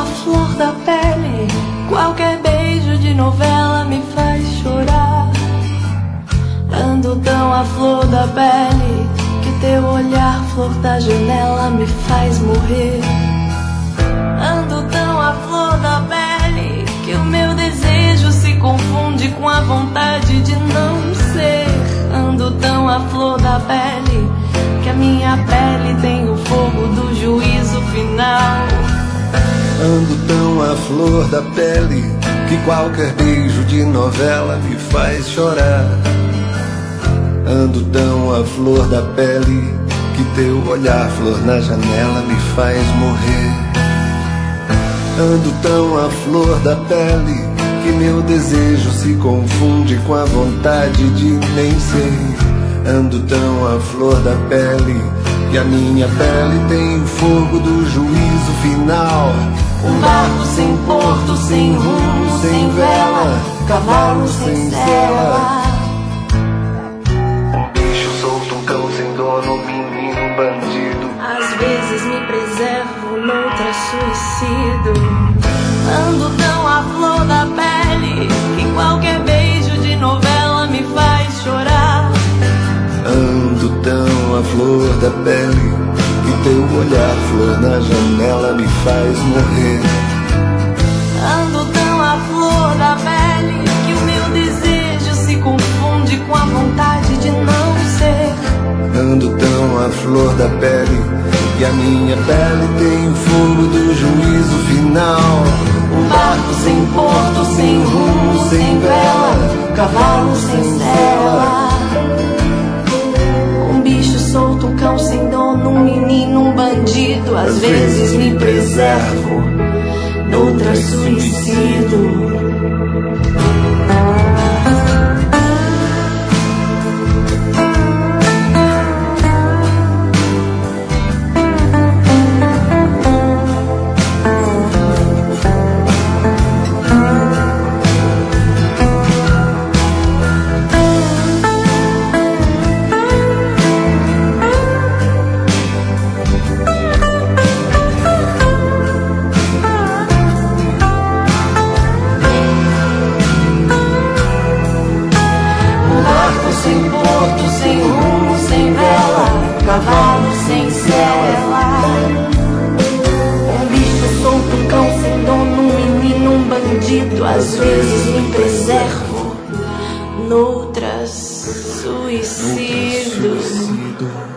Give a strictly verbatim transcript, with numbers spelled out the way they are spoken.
a flor da pele, qualquer beijo de novela me faz chorar. Ando tão à flor da pele que teu olhar, flor da janela, me faz morrer. Ando tão à flor da pele que o meu desejo se confunde com a vontade de não ser. Ando tão à flor da pele que a minha pele tem o fogo do juízo final. Ando tão à flor da pele que qualquer beijo de novela me faz chorar. Ando tão à flor da pele que teu olhar, flor na janela, me faz morrer. Ando tão à flor da pele que meu desejo se confunde com a vontade de nem ser. Ando tão à flor da pele que a minha pele tem o fogo do juízo final. Um barco sem porto, sem rumo, sem vela, cavalo sem sela. Um bicho solto, um cão sem dono, um menino, um bandido. Às vezes me preservo, noutra suicido. Ando tão à flor da pele que qualquer beijo de novela me faz chorar. Ando tão à flor da pele que teu olhar, flor na janela, me faz morrer. Ando tão à flor da pele que o meu desejo se confunde com a vontade de não ser. Ando tão à flor da pele que a minha pele tem o fogo do juízo final. Um barco sem porto, sem rumo, sem vela, cavalo sem sela. Um bicho solto, um cão sem dono, um menino, um bandido. Às vezes me preservo, noutra suicido. Sem porto, sem rumo, sem vela, cavalo sem sela. Um bicho solto, um cão sem dono, um menino, um bandido. Às vezes me preservo, noutras suicido.